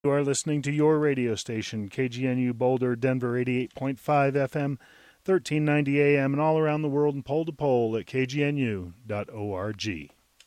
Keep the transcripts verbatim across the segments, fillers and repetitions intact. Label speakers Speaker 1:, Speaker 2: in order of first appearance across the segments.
Speaker 1: You are listening to your radio station, K G N U Boulder, Denver, eighty-eight point five F M, thirteen ninety A M, and all around the world and pole to pole at k g n u dot org.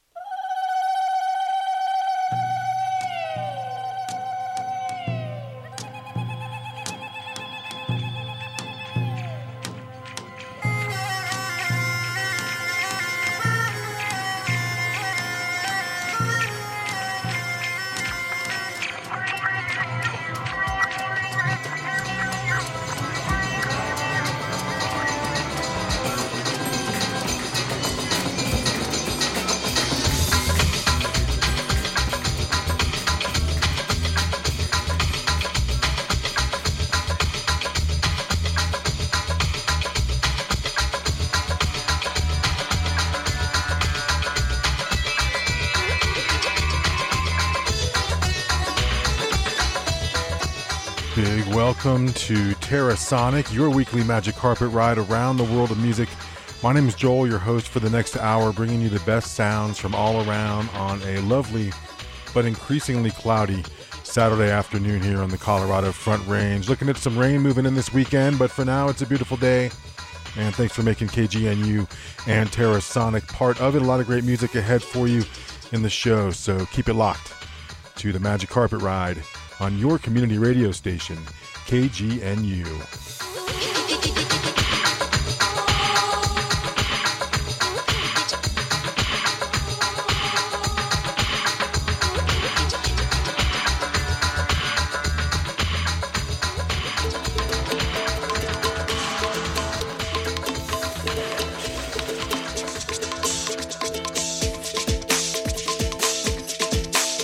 Speaker 1: Big welcome to Terrasonic, your weekly magic carpet ride around the world of music. My name is Joel, your host for the next hour, bringing you the best sounds from all around on a lovely but increasingly cloudy Saturday afternoon here on the Colorado Front Range. Looking at some rain moving in this weekend, but for now it's a beautiful day. And thanks for making K G N U and Terrasonic part of it. A lot of great music ahead for you in the show, so keep it locked to the magic carpet ride on your community radio station, K G N U.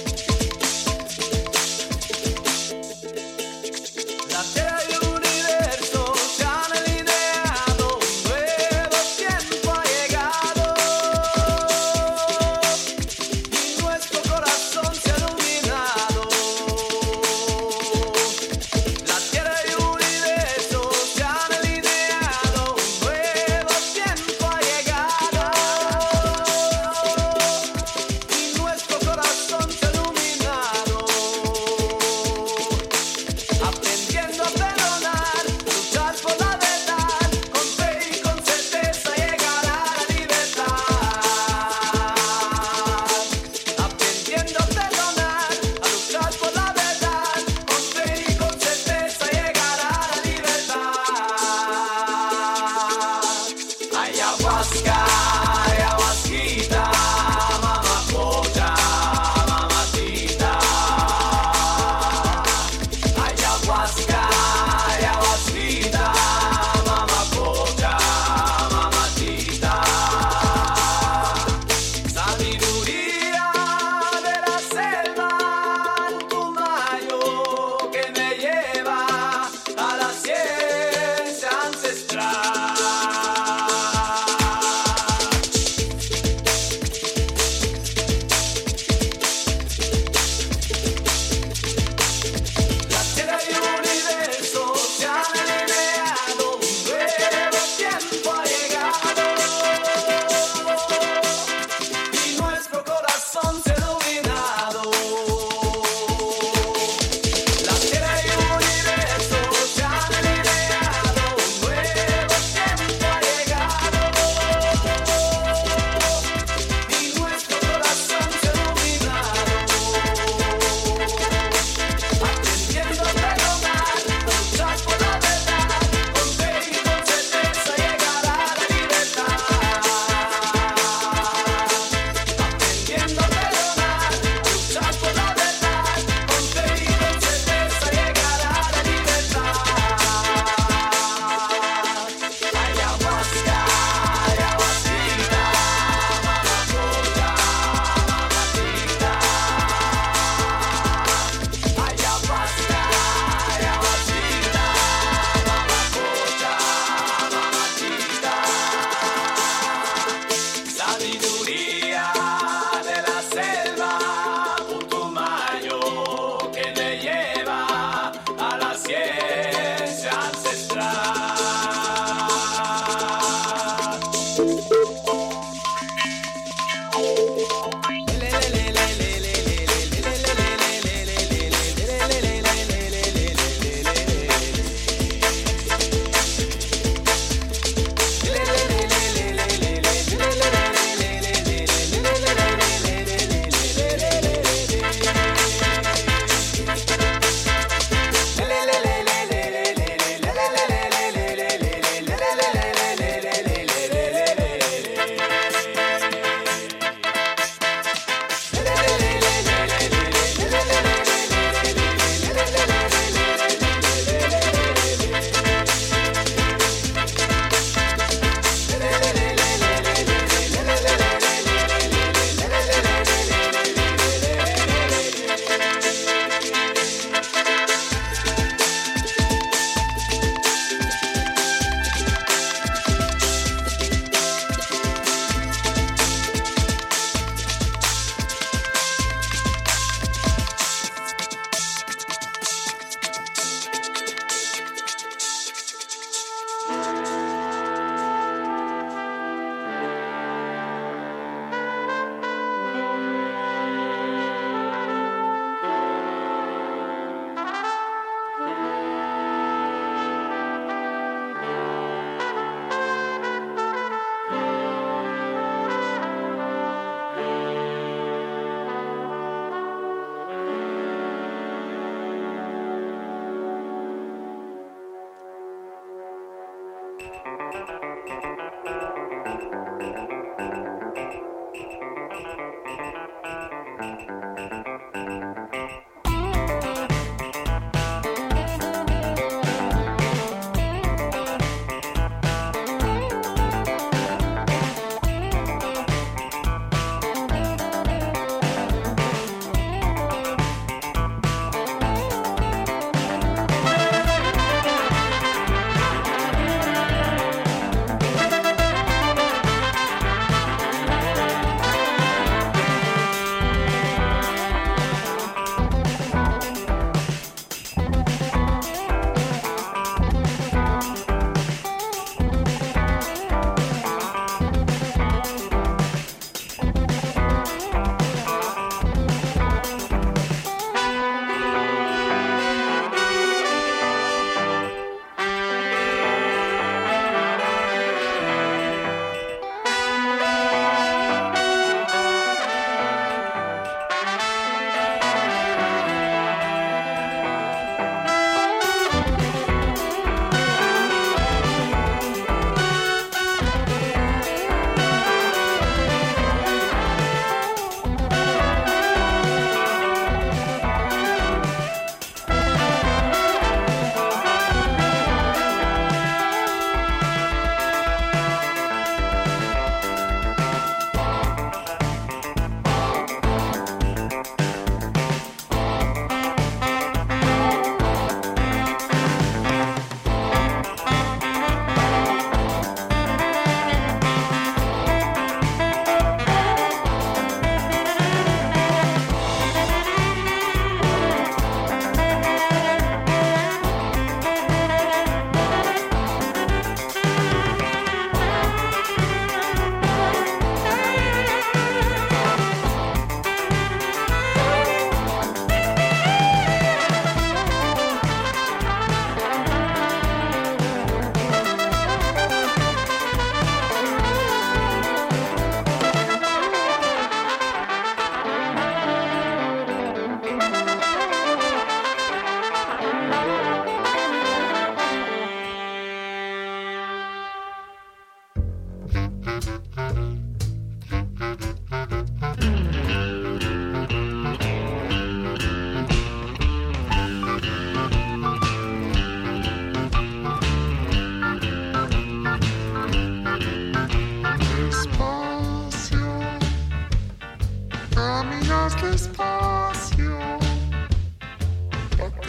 Speaker 2: La tela del universo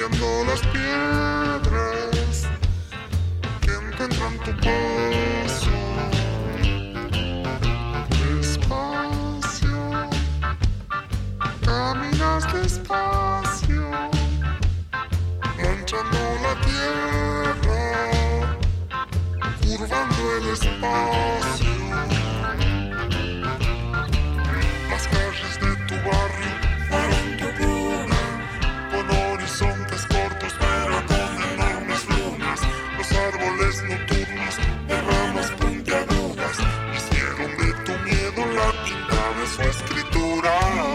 Speaker 2: pateando las piedras que encuentran tu paso. Despacio, caminas despacio, manchando la tierra, curvando el espacio. Las calles de tu barrio fueron tu cuna, con horizontes cortos pero con enormes lunas. Los árboles nocturnos de ramas puntiagudas hicieron de tu miedo la tinta de su escritura.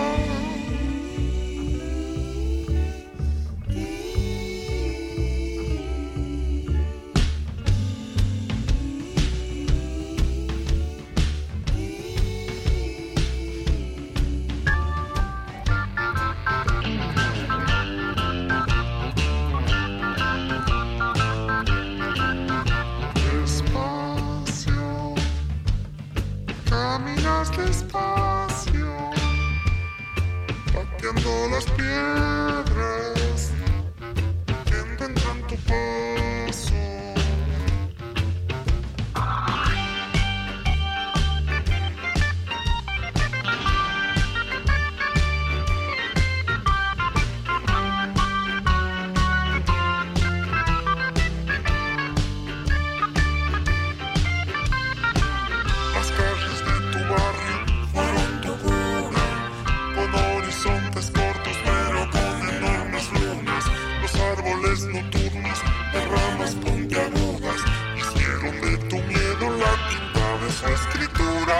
Speaker 2: Caminas despacio, pateando las piedras que encuentran tu paso. Las calles de tu barrio fueron tu cuna, con horizontes cortos pero con enormes lunas. Los árboles nocturnos de ramas puntiagudas hicieron de tu miedo la tinta de su escritura.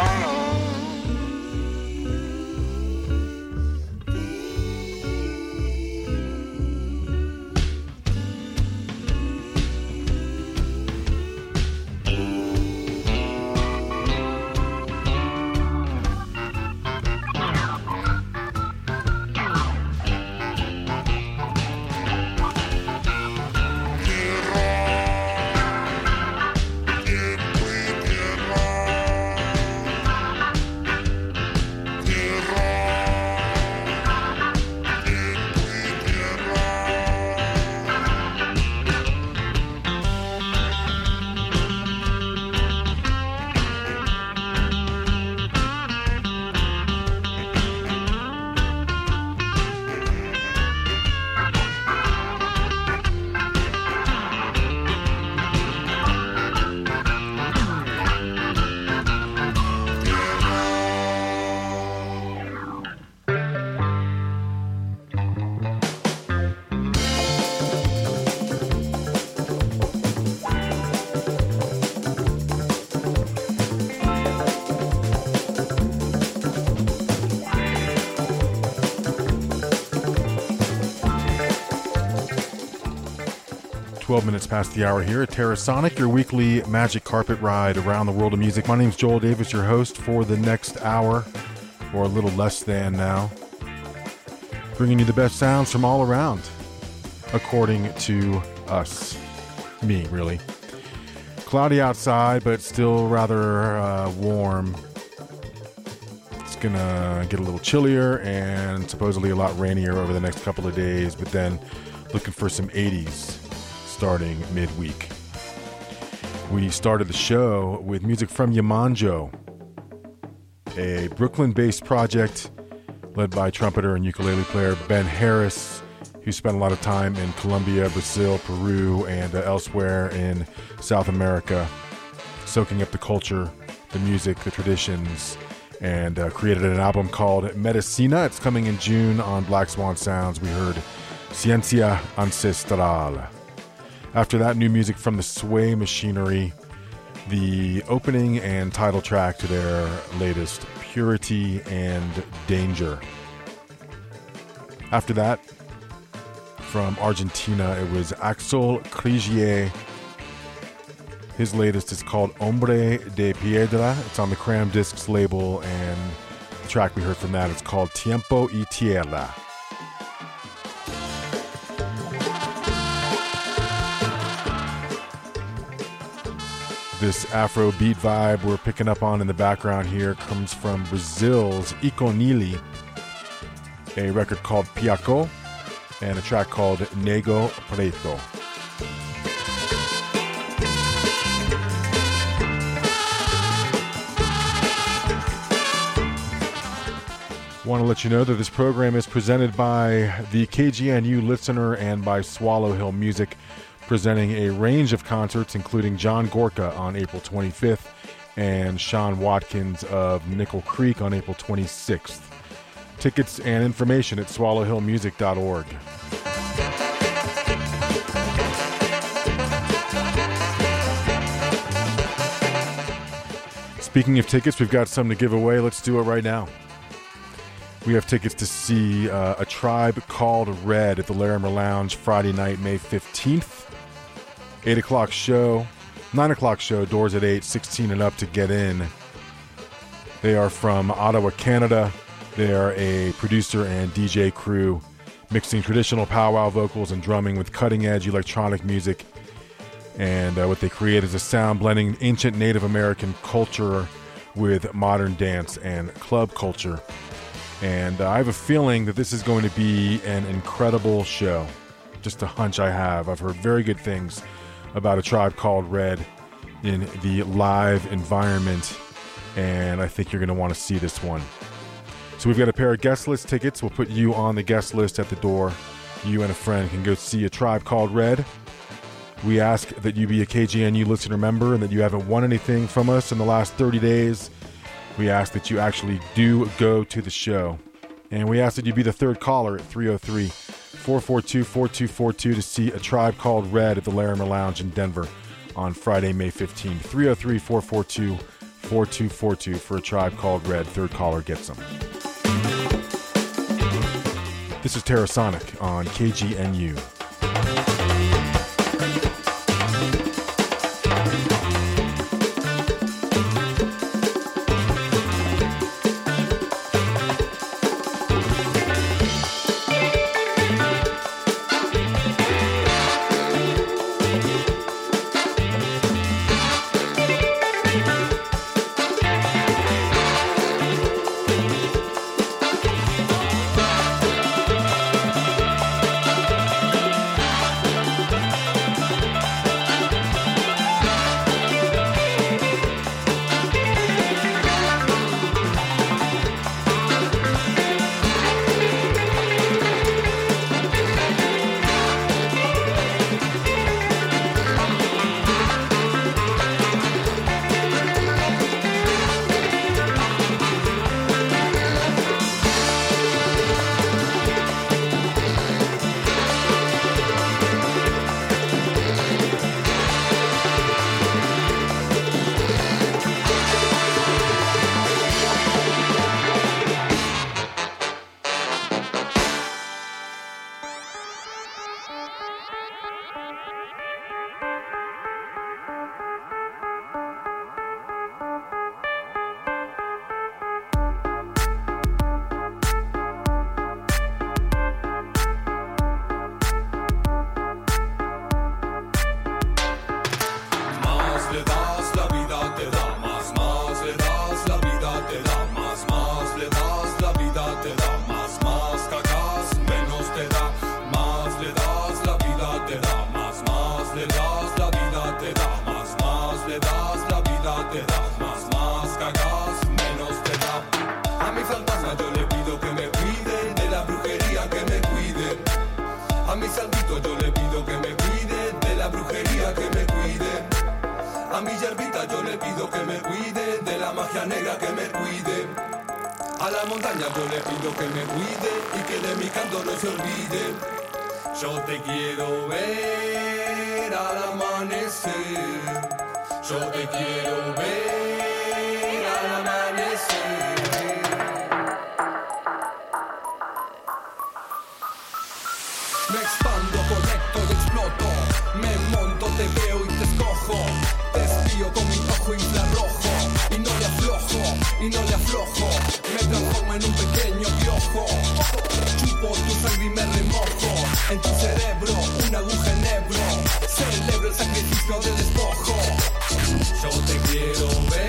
Speaker 1: twelve minutes past the hour here at Terrasonic, your weekly magic carpet ride around the world of music. My name's Joel Davis, your host for the next hour, or a little less than now. Bringing you the best sounds from all around, according to us. Me, really. Cloudy outside, but still rather uh, warm. It's gonna get a little chillier and supposedly a lot rainier over the next couple of days, but then looking for some eighties starting midweek. We started the show with music from Yamanjo, a Brooklyn-based project led by trumpeter and ukulele player Ben Harris, who spent a lot of time in Colombia, Brazil, Peru, and uh, elsewhere in South America, soaking up the culture, the music, the traditions, and uh, created an album called Medicina. It's coming in June on Black Swan Sounds. We heard Ciencia Ancestral. After that, new music from the Sway Machinery, the opening and title track to their latest, Purity and Danger. After that, from Argentina, it was Axel Krigier. His latest is called Hombre de Piedra. It's on the Cram Discs label, and the track we heard from that is called Tiempo y Tierra. This Afro beat vibe we're picking up on in the background here comes from Brazil's Iconili, a record called Piaco. and a track called Nego Preto. Want to let you know that this program is presented by the K G N U Listener and by Swallow Hill Music, presenting a range of concerts including John Gorka on April twenty-fifth and Sean Watkins of Nickel Creek on April twenty-sixth. Tickets and information at swallow hill music dot org. Speaking of tickets, we've got some to give away. Let's do it right now. We have tickets to see uh, A Tribe Called Red at the Larimer Lounge Friday night, May fifteenth. eight o'clock show, nine o'clock show, doors at eight, sixteen and up to get in. They are from Ottawa, Canada. They are a producer and D J crew mixing traditional powwow vocals and drumming with cutting-edge electronic music. And uh, what they create is a sound blending ancient Native American culture with modern dance and club culture. And uh, I have a feeling that this is going to be an incredible show. Just a hunch I have. I've heard very good things about A Tribe Called Red in the live environment, and I think you're going to want to see this one. So we've got a pair of guest list tickets. We'll put you on the guest list at the door. You and a friend can go see A Tribe Called Red. We ask that you be a K G N U listener member and that you haven't won anything from us in the last thirty days. We ask that you actually do go to the show. And we ask that you be the third caller at three oh three, four four two, four two four two to see A Tribe Called Red at the Larimer Lounge in Denver on Friday, May fifteenth. three oh three, four four two, four two four two for A Tribe Called Red. Third caller gets them. This is Terrasonic on K G N U.
Speaker 3: Yo te quiero ver.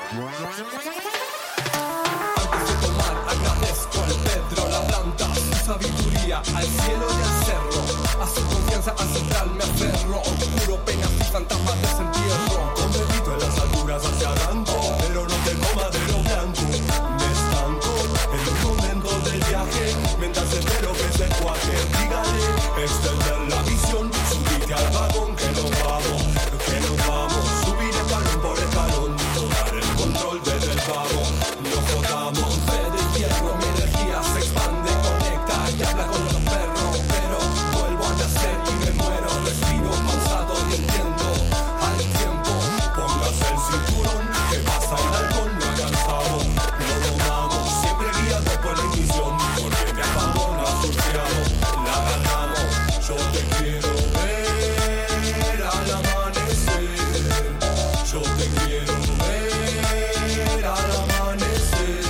Speaker 3: Antes de tomar agradezco al Pedro, la planta, su sabiduría, al cielo y al cerro. A su confianza ancestral me aferro, puro penas y fantasmas desentierro. Con bebito en las alturas hacia arranco, pero no tengo madero blanco. Me estanco en un momento del viaje, mientras espero que se cuaje. Dígale, extender la visión, subite al vagón que nos vamos, que nos vamos. Subir escalón por escalón, tomar el control desde el vago. No jodamos, fe de hierro, mi energía se expande, conecta y habla con los perros. Pero vuelvo a nacer y me muero, respiro pausado y entiendo al tiempo. Póngase el cinturón, que pasa el alcohol, no cansado. No domamos, siempre guiado por la intuición, porque te abandona asociado. La ganamos, yo te quiero ver al amanecer. Yo te quiero ver al amanecer.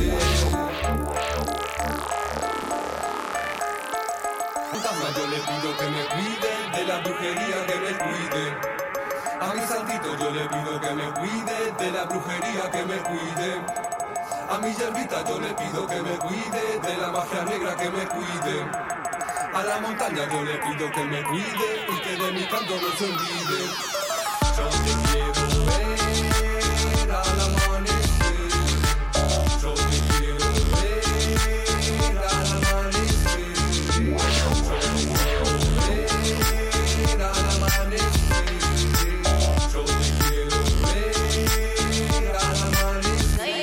Speaker 3: Fantasma, yo le pido que me cuide de la brujería, que me cuide. A mi santito yo le pido que me cuide de la brujería, que me cuide. A mi hierbita yo le pido que me cuide de la magia negra, que me cuide. A la montaña yo le pido que me cuide y que de mi canto no se olvide. Yo te quiero ver al amanecer. Yo te quiero ver al amanecer. Yo te quiero ver al amanecer. Yo te quiero ver al amanecer.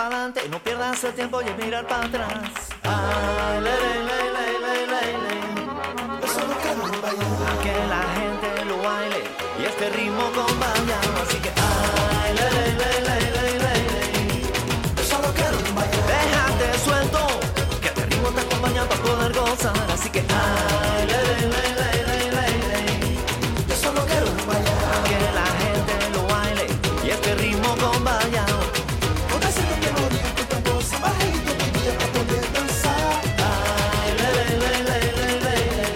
Speaker 4: pa'lante, no pierdas el tiempo y mirar para atrás. Ay, le, le, le, le, le, le, le.
Speaker 3: Yo solo quiero bailar.
Speaker 4: A que la gente lo baile y este ritmo acompañado. Así que ay, le, le, le, le, le, le, le.
Speaker 3: Yo solo quiero bailar.
Speaker 4: Déjate suelto, que este ritmo te acompaña para poder gozar. Así que ay, le, le, le, le, le, le, le.
Speaker 3: Yo solo quiero bailar.
Speaker 4: A que la gente lo baile y este ritmo acompañado.
Speaker 3: Porque si no te morir, tu tambor se baja y yo vivía para poder danzar.
Speaker 4: Ay, le, le, le, le, le, le, le.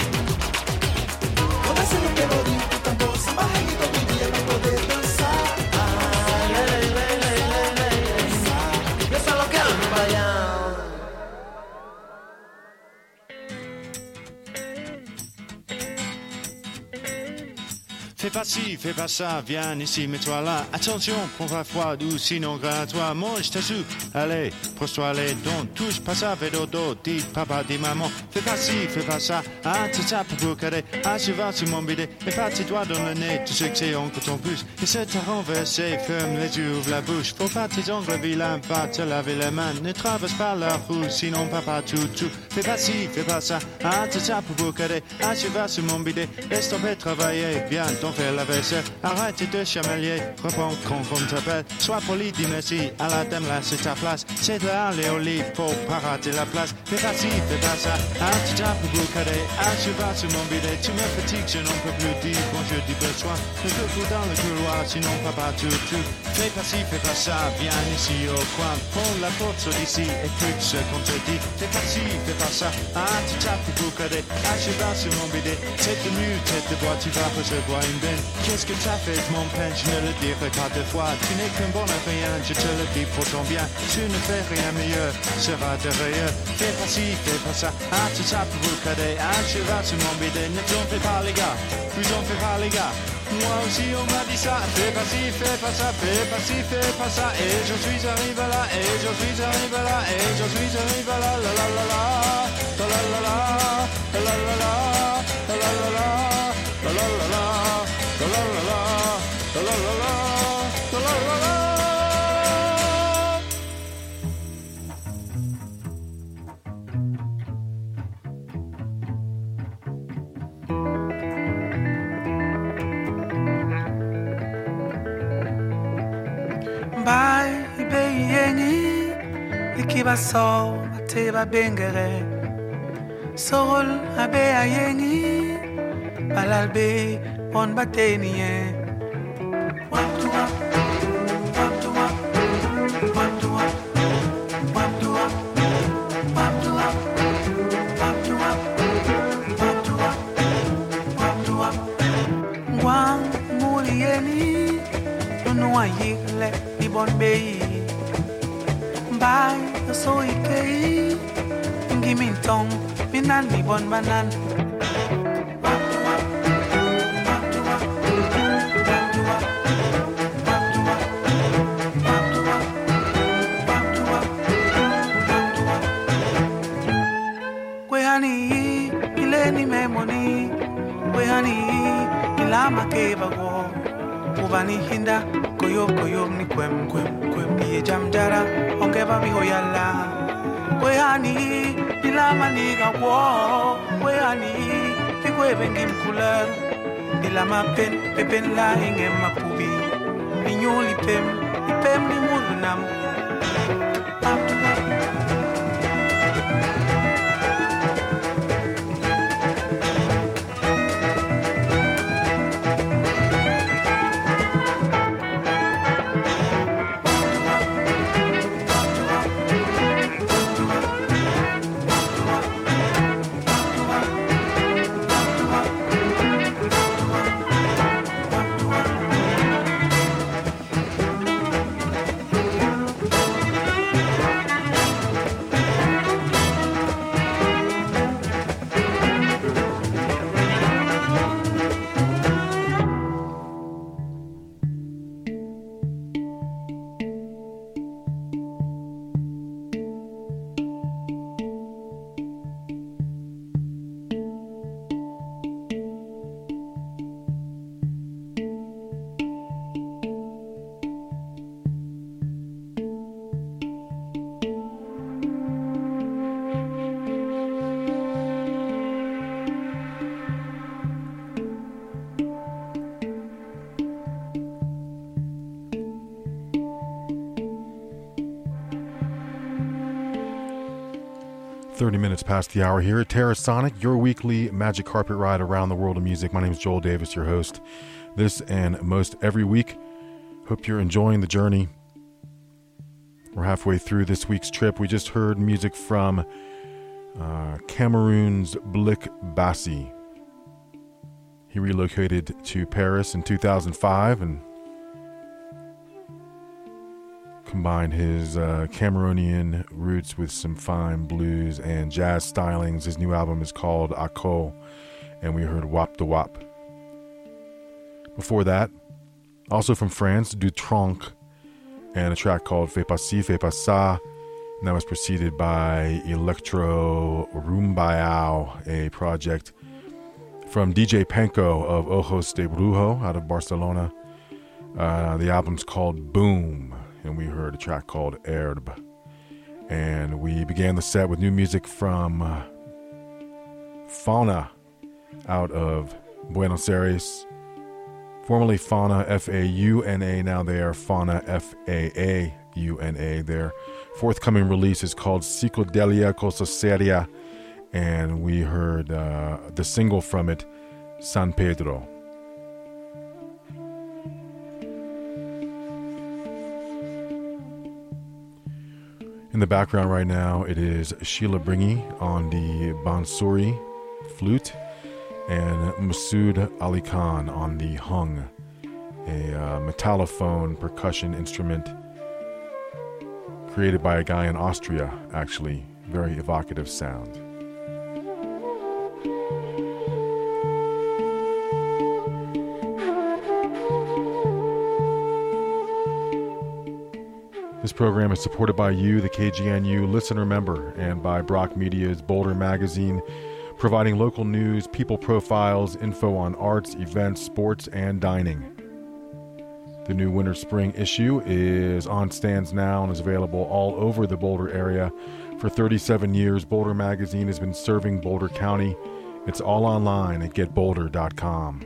Speaker 3: Porque si no te morir, tu tambor se baja y yo vivía para poder danzar.
Speaker 4: Ay, le, le, le, le, le, le, le. Yo solo quiero bailar.
Speaker 5: Fais pas ci, fais pas ça, viens ici, mets-toi là. Attention, prends pas froid ou sinon gras-toi. Mange ta soupe, allez, pose-toi les dents. Touche pas ça, fais dodo, dis papa, dis maman. Fais pas ci, fais pas ça, ah, tu tapes pour cadet. Ah, je vais sur mon bidet, mets pas tes doigts dans le nez, tu sais que c'est encore ton pouce. Et c'est à renverser, ferme les yeux, ouvre la bouche. Faut pas tes ongles vilains, va te laver les mains. Ne traverse pas la roue, sinon papa tout tout. Fais pas ci, fais pas ça, ah, tu tapes pour cadet. Ah, je vais sur mon bidet, laisse tomber travailler, viens, t'en fais la vaisselle. Arrête de chamelier, reprends quand on t'appelle. Sois poli, dis merci, à la dame là c'est ta place. C'est de aller au lit, faut pas rater la place. Fais pas ci, fais pas ça, ah tu tapes pour cadet. Ah je vais sur mon bidet, tu me fatigues, je n'en peux plus dire quand je dis besoin. Le coucou dans le couloir, sinon papa tout tout. Fais pas ci, fais pas ça, viens ici au coin. Prends la porte sur ici, écoute ce qu'on te dit. Fais pas ci, fais pas ça, ah tu tapes pour cadet. Ah je vais sur mon bidet, tête de mur, tête de bois, tu vas recevoir une benne. Qu'est-ce que t'as fait mon peine, je ne le dirai pas deux fois. Tu n'es qu'un bon à rien, je te le dis pour ton bien. Tu ne fais rien meilleur, sera derrière. Fais pas ci, fais pas ça, ah tu tapes pour cadet. Ah je vais sur mon bidet, ne t'en fais pas les gars, vous en faites pas les gars. Moi aussi on m'a dit ça, fais pas ci, fais pas ça, fais pas ci, fais pas ça. Et je suis arrivé là, et je suis arrivé là, et je suis arrivé là, la la la la, la la la la, la la la la, la la la la, la la la la. La la la la, la la la la, la la la la.
Speaker 6: Bye, baby, yengi, ikiba so, mateba bengere. Sol, abe ayengi, balalbe. On bateniye wap to wap wap to wap wap to wap wap to wap wap to wap wap to wap wap to wap wap to wap Gwang mulieni Unu ayikle ni bon beyi Bay so ikei Ngimin tong Minan ni bon banan Makeba Ubani hinda koyo koyo ni kwem kwem kwem ye jamjara ongeba mi hoyala Kwehani dilama ni gawo Kwehani fikwe bengi mkular Dilama pen pepen la inge mapubi Minyoli pem ipem ni mulunam
Speaker 1: thirty minutes past the hour here at Terrasonic, your weekly magic carpet ride around the world of music. My name is Joel Davis, your host. This and most every week. Hope you're enjoying the journey. We're halfway through this week's trip. We just heard music from uh, Cameroon's Blick Bassi. He relocated to Paris in two thousand five and combined his uh, Cameroonian roots with some fine blues and jazz stylings. His new album is called Ako, and we heard Wap de Wap. Before that, also from France, Du Tronc, and a track called Fais Pas Ci, Fais Pas Ça, and that was preceded by Electro Rumbayao, a project from D J Penko of Ojos de Brujo out of Barcelona. Uh, the album's called Boom, and we heard a track called Herbe. And we began the set with new music from uh, Fauna out of Buenos Aires. Formerly Fauna, F A U N A, now they are Fauna, F A A U N A. Their forthcoming release is called Psicodelia Cosa Seria, and we heard uh, the single from it, San Pedro. In the background right now, it is Sheila Bringy on the bansuri flute and Masood Ali Khan on the hung, a uh, metallophone percussion instrument created by a guy in Austria, actually. Very evocative sound. This program is supported by you, the K G N U listener member, and by Brock Media's Boulder Magazine, providing local news, people profiles, info on arts, events, sports, and dining. The new winter-spring issue is on stands now and is available all over the Boulder area. For thirty-seven years, Boulder Magazine has been serving Boulder County. It's all online at get boulder dot com.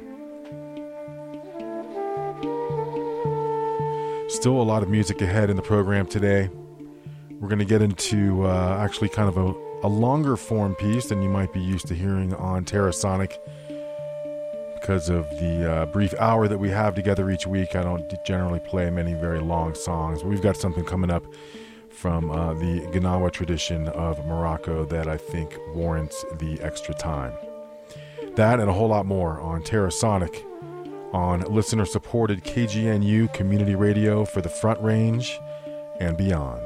Speaker 1: Still a lot of music ahead in the program today. We're going to get into uh, actually kind of a, a longer form piece than you might be used to hearing on Terrasonic. Because of the uh, brief hour that we have together each week, I don't generally play many very long songs. But we've got something coming up from uh, the Gnawa tradition of Morocco that I think warrants the extra time. That and a whole lot more on Terrasonic, on listener-supported K G N U community radio for the Front Range and beyond.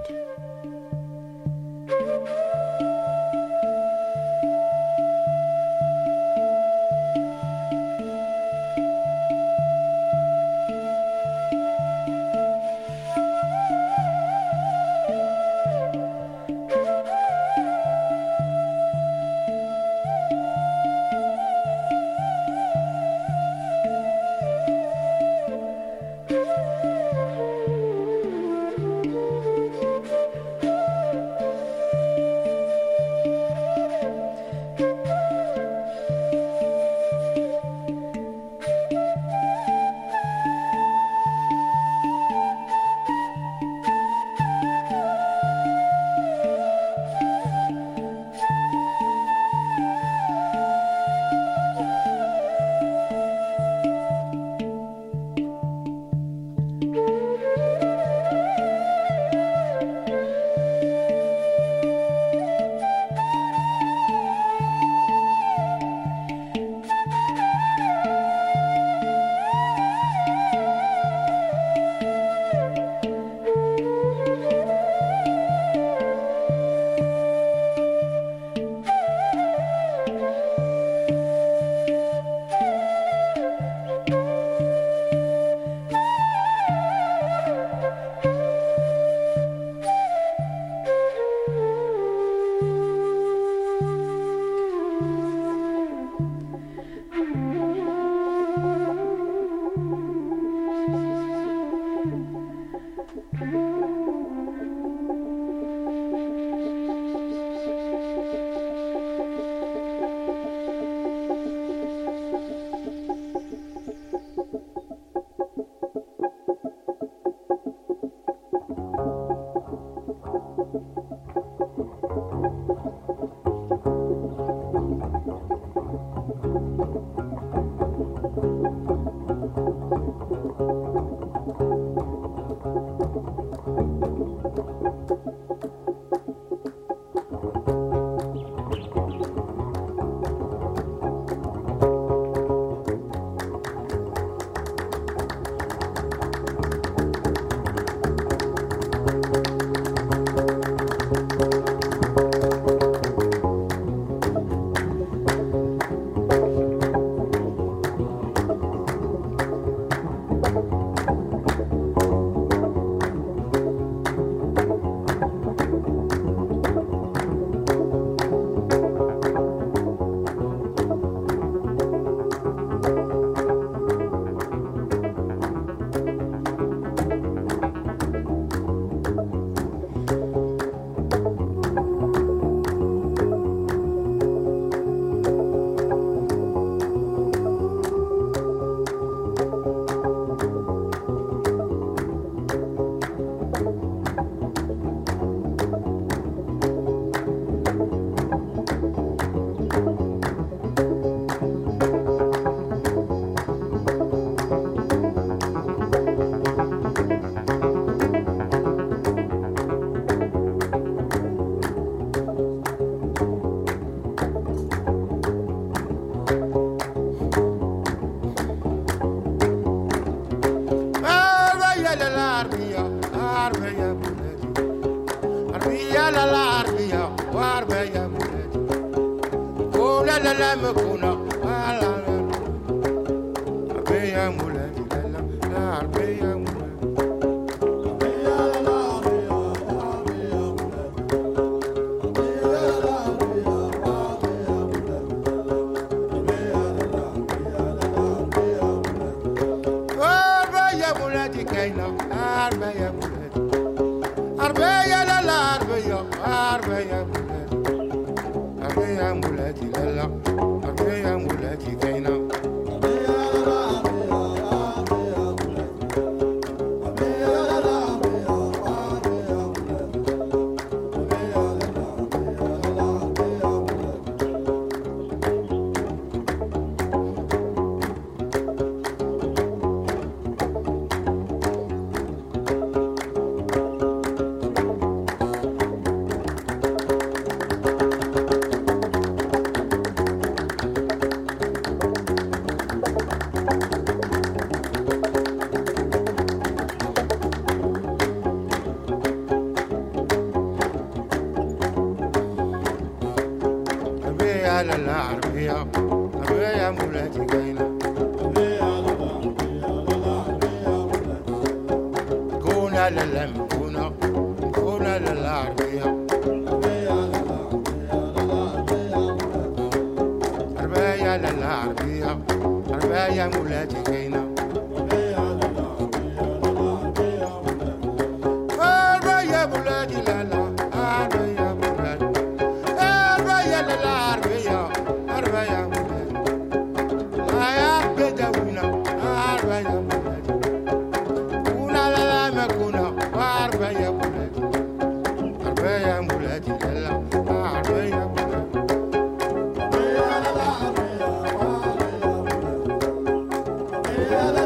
Speaker 7: Yeah.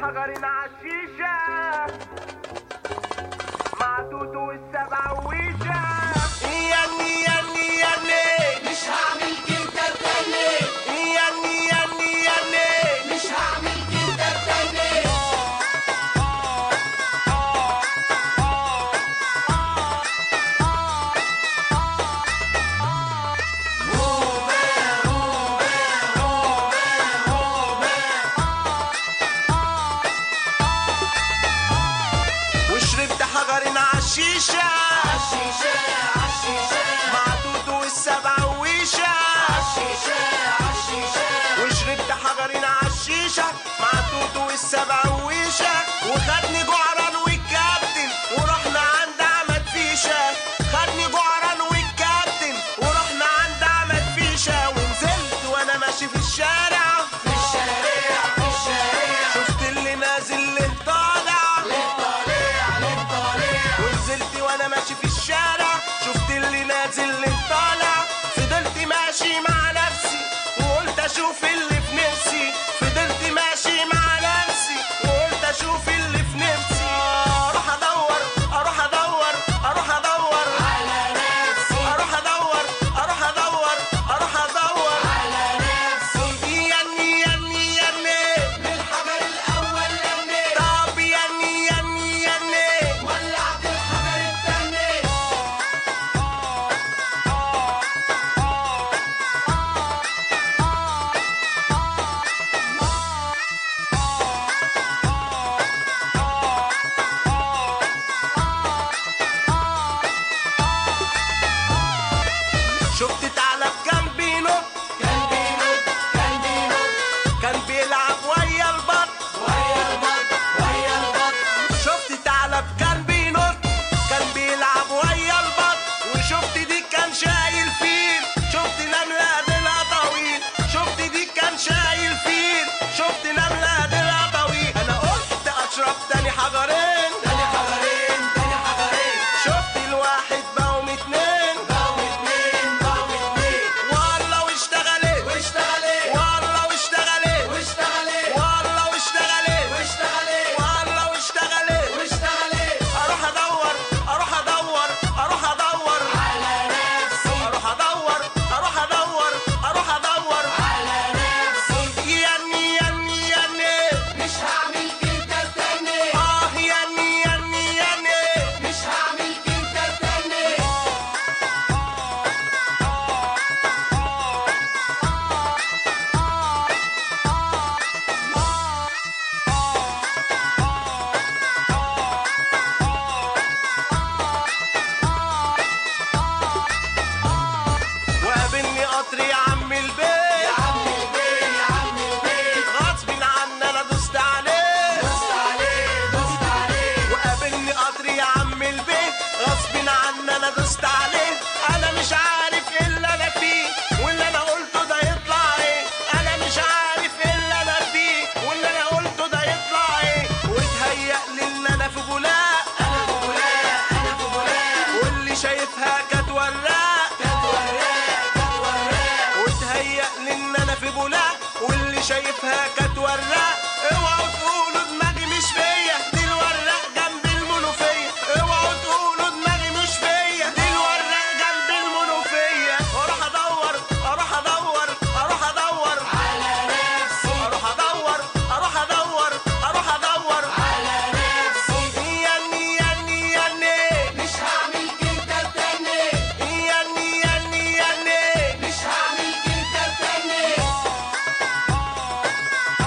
Speaker 7: حجر عالشيشة مع توتو السبع ويشة. ياني ياني ياني مش هعمل كده تاني. ياني ياني ياني مش هعمل كده تاني. عالشيشة عالشيشة عالشيشة مع توتو السبع ويشة. عالشيشة عالشيشة وشربت حجرين عالشيشة مع توتو السبع ويشة. وخدني جعران والكابتن ورحنا عند عمد فيشة. خدني جعران والكابتن ورحنا عند عمد فيشة. ونزلت وانا ماشي في الشارع في الشارع في الشارع شفت اللي نازل اللي طالع وانا ماشي في الشارع. شفت اللي نازل اللي طالع. فضلت ماشي مع نفسي وقلت اشوف اللي في نفسي. فضلت ماشي مع نفسي وقلت اشوف اللي في نفسي. اروح ادور اروح ادور اروح ادور على نفسي. اروح ادور اروح ادور اروح ادور على نفسي. ياني ياني ياني من الحجر الاول ياني. طب ياني ياني ياني ولعت الحجر التاني. شفت ثعلب كان بينط كان بينط كان بينط كان بيلعب ويا البط ويا البط ويا البط. شفت ثعلب كان بينط كان بيلعب ويا البط. وشفت دي كان شايل فيل. شفت نملة ديلها طويل. شفت دي كان شايل فيل. شفت نملة ديلها طويل. انا قلت اشرب تاني حجرين تاني حجرين تاني حجرين. شفت الواحد بقوا اتنين بقوا اتنين بقوا اتنين. والله واشتغلت واشتغلت والله واشتغلت واشتغلت والله واشتغلت واشتغلت والله واشتغلت واشتغلت. اروح ادور اروح ادور اروح ادور على نفسي. اروح ادور اروح ادور اروح ادور على نفسي. ياني ياني ياني مش هعمل كده تاني. اه ياني ياني ياني مش هعمل كده تاني. وقابلني قطر يا عم البيت يا عم البيت يا عم البيت. غصب عني انا دوست عليه دوست عليه دوست عليه. وقابلني قطر يا عم البيت غصب عني انا دوست عليه. انا مش عارف ايه اللي انا فيه واللي انا قلته ده يطلع ايه. انا مش عارف ايه اللي انا فيه واللي انا قلته ده يطلع ايه. واتهيأ لي ان انا في بولاق انا في بولاق انا في بولاق. واللي شايفها كانت وراق كانت وراق كانت وراق. واتهيأ لي ان انا في بولاق واللي شايفها كانت وراق. اوعوا تقولوا دماغي مش فيا دي الوراق جنب المنوفية. اوعوا تقولوا دماغي مش فيا دي الوراق جنب المنوفية. اروح ادور اروح ادور اروح ادور على نفسي. اروح ادور اروح ادور اروح ادور على نفسي. ياني ياني ياني مش هعمل كده تاني. ياني ياني ياني مش هعمل كده تاني.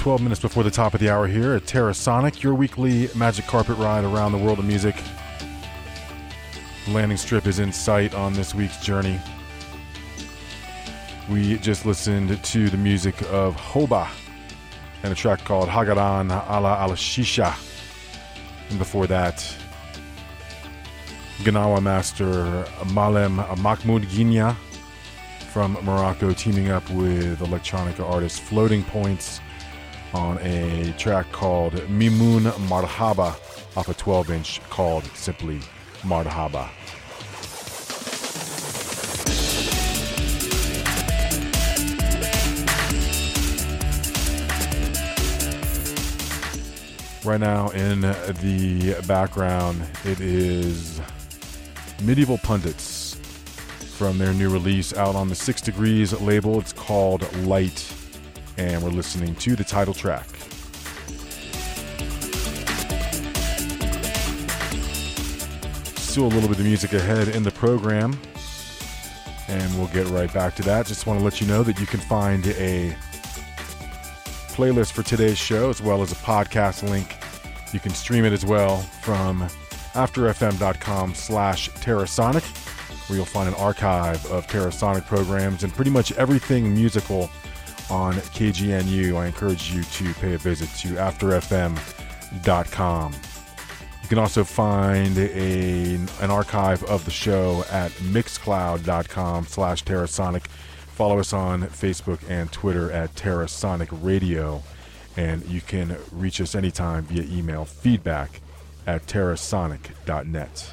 Speaker 1: twelve minutes before the top of the hour here at Terrasonic, your weekly magic carpet ride around the world of music. The landing strip is in sight on this week's journey. We just listened to the music of Hoba and a track called Hagaran Ala Al Shisha. And before that, Gnawa master Malem Mahmoud Guinia from Morocco teaming up with electronica artist Floating Points on a track called Mimoun Marhaba off a twelve inch called simply Marhaba. Right now in the background, it is Medieval Pundits from their new release out on the Six Degrees label. It's called Light, and we're listening to the title track. Still a little bit of music ahead in the program, and we'll get right back to that. Just want to let you know that you can find a playlist for today's show as well as a podcast link. You can stream it as well from afterfm.com slash Terrasonic, where you'll find an archive of Terrasonic programs and pretty much everything musical on K G N U. I encourage you to pay a visit to after f m dot com. You can also find a, an archive of the show at mixcloud.com slash Terrasonic. Follow us on Facebook and Twitter at Terrasonic Radio. And you can reach us anytime via email, feedback at terrasonic dot net.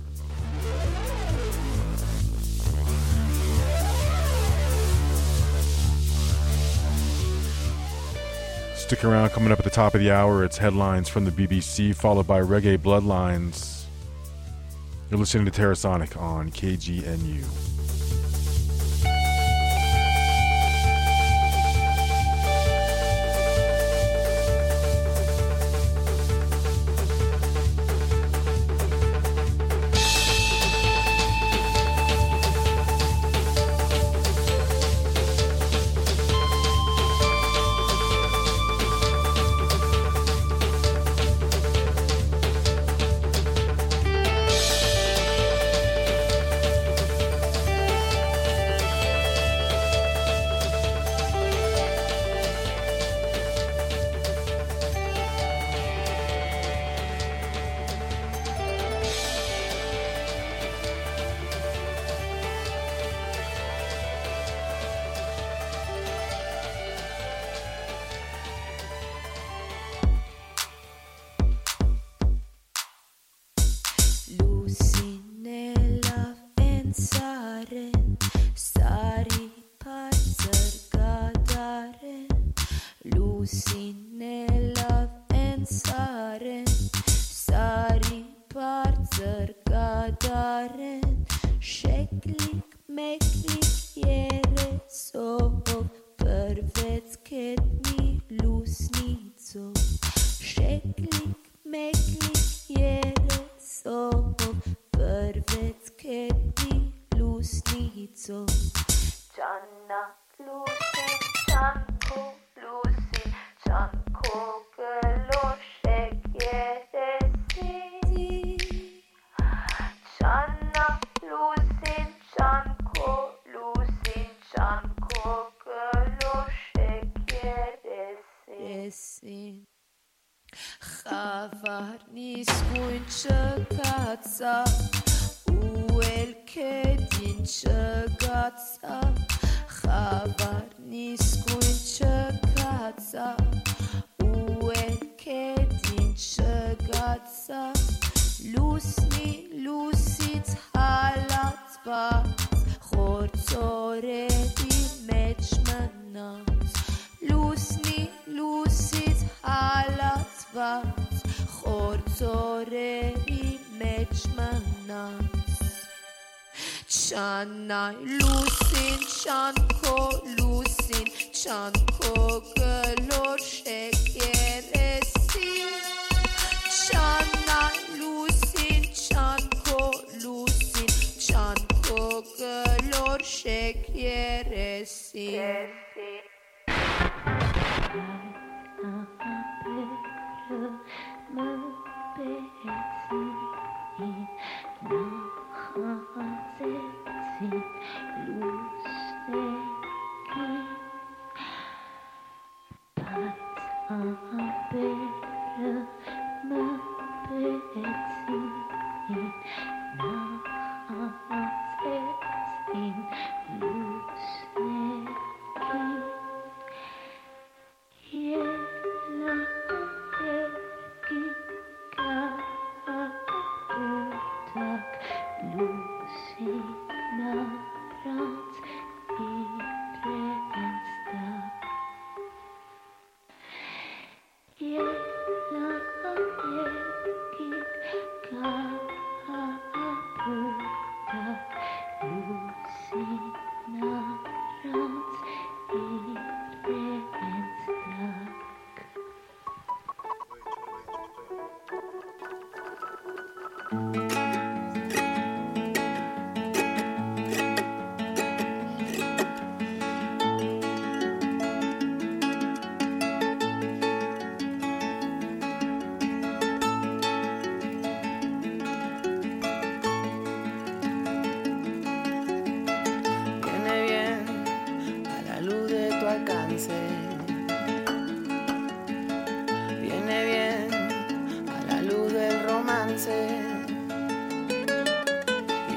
Speaker 1: Stick around. Coming up at the top of the hour, it's headlines from the B B C, followed by Reggae Bloodlines. You're listening to Terrasonic on K G N U.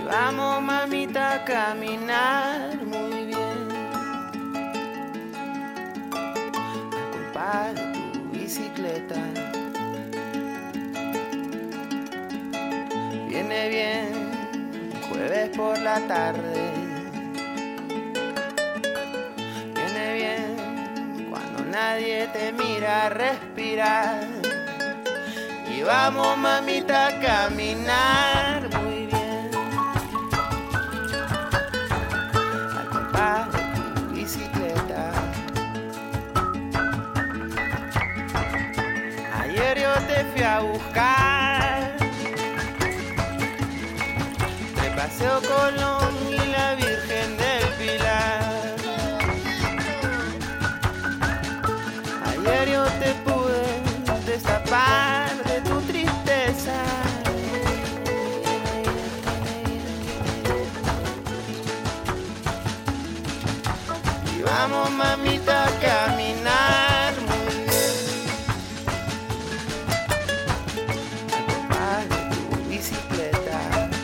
Speaker 8: Vamos, mamita, a caminar muy bien. Acompaña tu bicicleta. Viene bien, jueves por la tarde. Viene bien, cuando nadie te mira a respirar. Y vamos, mamita, a caminar muy bien. Tu bicicleta. Ayer yo te fui a buscar entre Paseo Colón y la Virgen del Pilar. Ayer yo te pude destapar de tu tristeza. Vamos, mamita, a caminar muy bien. Acompaña tu bicicleta.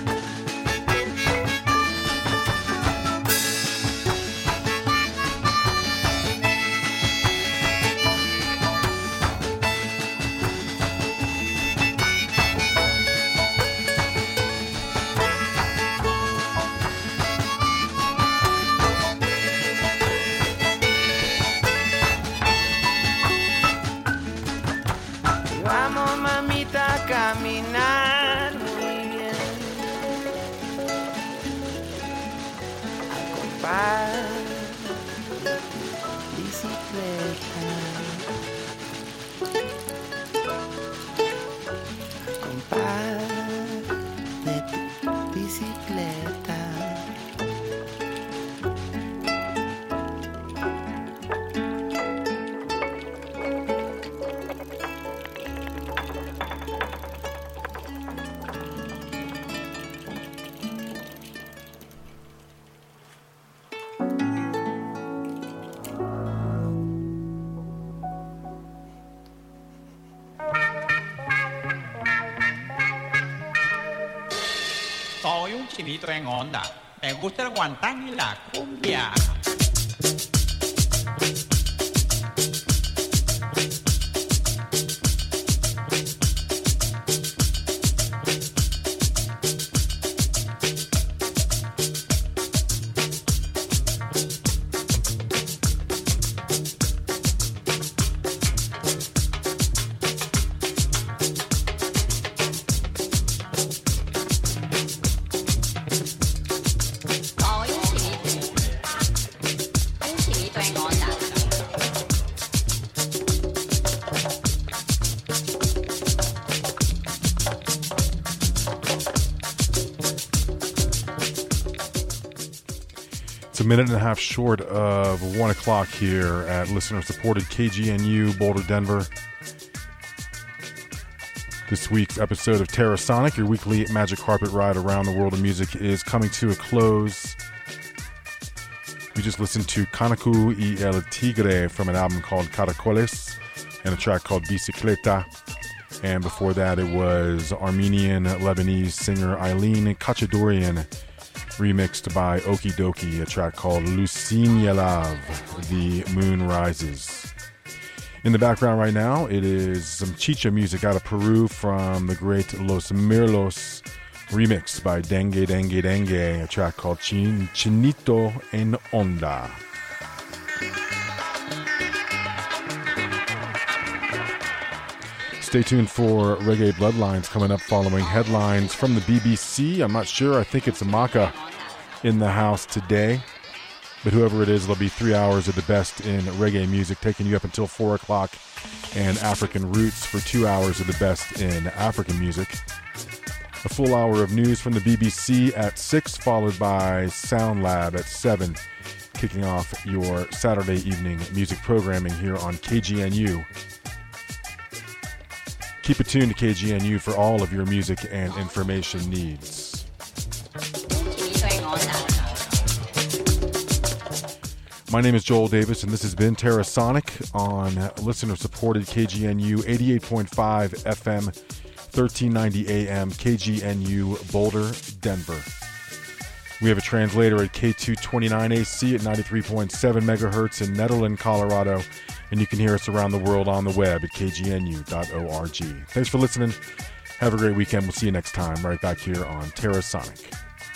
Speaker 8: Caminar muy bien. Acompaña tu bicicleta. Acompaña tu bicicleta.
Speaker 9: Soy un chinito en onda. Me gusta el guantán y la cumbia.
Speaker 1: A minute and a half short of one o'clock here at listener-supported K G N U, Boulder, Denver. This week's episode of Terrasonic, your weekly magic carpet ride around the world of music, is coming to a close. We just listened to Kanaku y el Tigre from an album called Caracoles and a track called Bicicleta. And before that, it was Armenian-Lebanese singer Eileen Khachaturian, remixed by Okie Dokie, a track called Lucinyelav, The Moon Rises. In the background right now, it is some chicha music out of Peru from the great Los Mirlos, remixed by Dengue Dengue Dengue, a track called Chin- Chinito en Onda. Stay tuned for Reggae Bloodlines coming up following headlines from the B B C. I'm not sure. I think it's Amaka in the house today. But whoever it is, there'll be three hours of the best in reggae music, taking you up until four o'clock, and African Roots for two hours of the best in African music. A full hour of news from the B B C at six, followed by Sound Lab at seven, kicking off your Saturday evening music programming here on K G N U. Keep it tuned to K G N U for all of your music and information needs. My name is Joel Davis, and this has been Terrasonic on listener-supported K G N U eighty-eight point five F M, thirteen ninety A M, K G N U, Boulder, Denver. We have a translator at K two twenty-nine A C at ninety-three point seven megahertz in Nederland, Colorado. And you can hear us around the world on the web at k g n u dot org. Thanks for listening. Have a great weekend. We'll see you next time right back here on Terrasonic.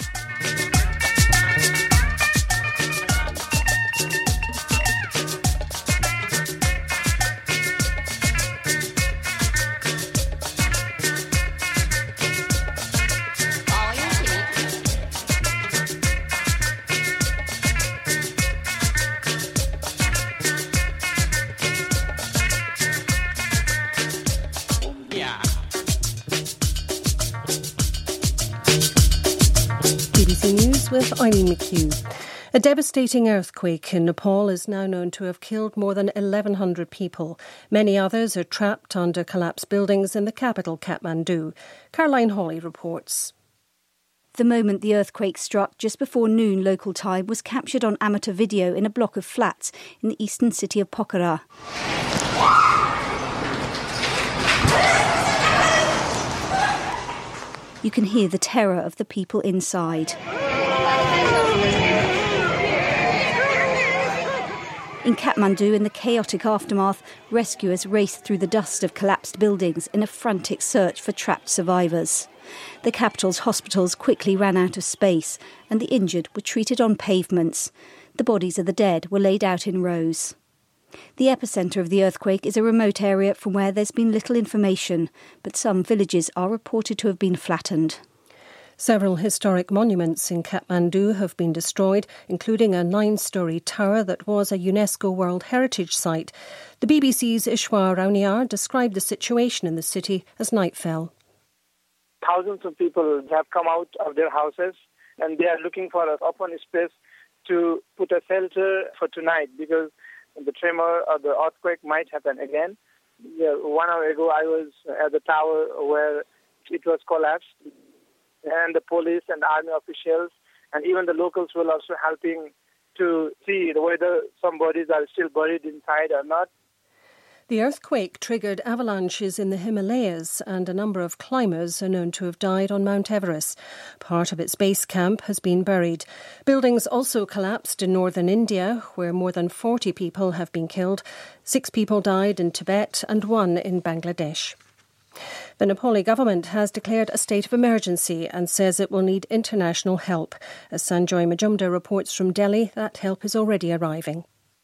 Speaker 10: With Eileen McHugh. A devastating earthquake in Nepal is now known to have killed more than eleven hundred people. Many others are trapped under collapsed buildings in the capital, Kathmandu. Caroline Hawley reports.
Speaker 11: The moment the earthquake struck just before noon local time was captured on amateur video in a block of flats in the eastern city of Pokhara. You can hear the terror of the people inside. In Kathmandu, in the chaotic aftermath, rescuers raced through the dust of collapsed buildings in a frantic search for trapped survivors. The capital's hospitals quickly ran out of space, and the injured were treated on pavements. The bodies of the dead were laid out in rows. The epicentre of the earthquake is a remote area from where there's been little information, but some villages are reported to have been flattened.
Speaker 10: Several historic monuments in Kathmandu have been destroyed, including a nine-storey tower that was a UNESCO World Heritage Site. The B B C's Ishwar Rauniar described the situation in the city as night fell.
Speaker 12: Thousands of people have come out of their houses and they are looking for an open space to put a shelter for tonight because the tremor or the earthquake might happen again. Yeah, one hour ago I was at the tower where it was collapsed. And the police and army officials and even the locals were also helping to see whether some bodies are still buried inside or not.
Speaker 10: The earthquake triggered avalanches in the Himalayas, and a number of climbers are known to have died on Mount Everest. Part of its base camp has been buried. Buildings also collapsed in northern India, where more than forty people have been killed. Six people died in Tibet and one in Bangladesh. The Nepali government has declared a state of emergency and says it will need international help. As Sanjoy Majumdar reports from Delhi, that help is already arriving.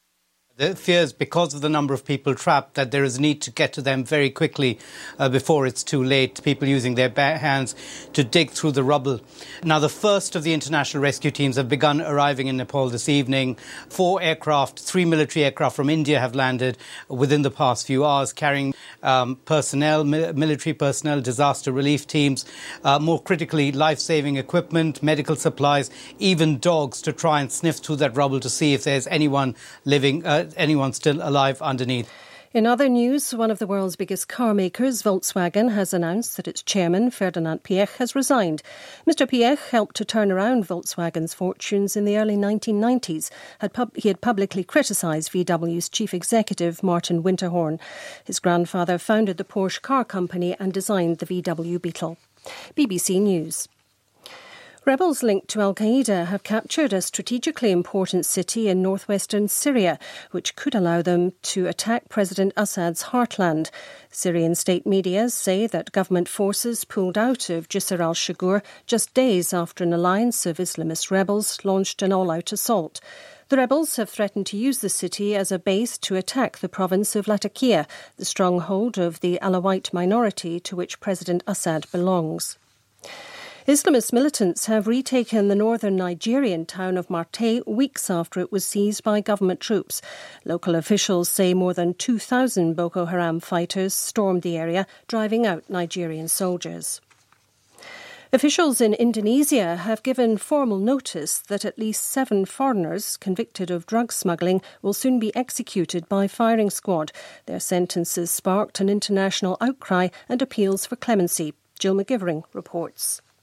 Speaker 13: The fears, because of the number of people trapped, that there is a need to get to them very quickly uh, before it's too late. People using their bare hands to dig through the rubble. Now, the first of the international rescue teams have begun arriving in Nepal this evening. Four aircraft, three military aircraft from India have landed within the past few hours, carrying um, personnel, mi- military personnel, disaster relief teams, uh, more critically, life-saving equipment, medical supplies, even dogs to try and sniff through that rubble to see if there's anyone living uh, anyone still alive underneath.
Speaker 10: In other news, one of the world's biggest car makers, Volkswagen, has announced that its chairman, Ferdinand Piëch, has resigned. Mister Piëch helped to turn around Volkswagen's fortunes in the early nineteen nineties. Had pub- he had publicly criticised V W's chief executive, Martin Winterhorn. His grandfather founded the Porsche car company and designed the V W Beetle. B B C News. Rebels linked to al-Qaeda have captured a strategically important city in northwestern Syria, which could allow them to attack President Assad's heartland. Syrian state media say that government forces pulled out of Jisr al-Shugur just days after an alliance of Islamist rebels launched an all-out assault. The rebels have threatened to use the city as a base to attack the province of Latakia, the stronghold of the Alawite minority to which President Assad belongs. Islamist militants have retaken the northern Nigerian town of Marte weeks after it was seized by government troops. Local officials say more than two thousand Boko Haram fighters stormed the area, driving out Nigerian soldiers. Officials in Indonesia have given formal notice that at least seven foreigners convicted of drug smuggling will soon be executed by firing squad. Their sentences sparked an international outcry and appeals for clemency. Jill McGivering reports.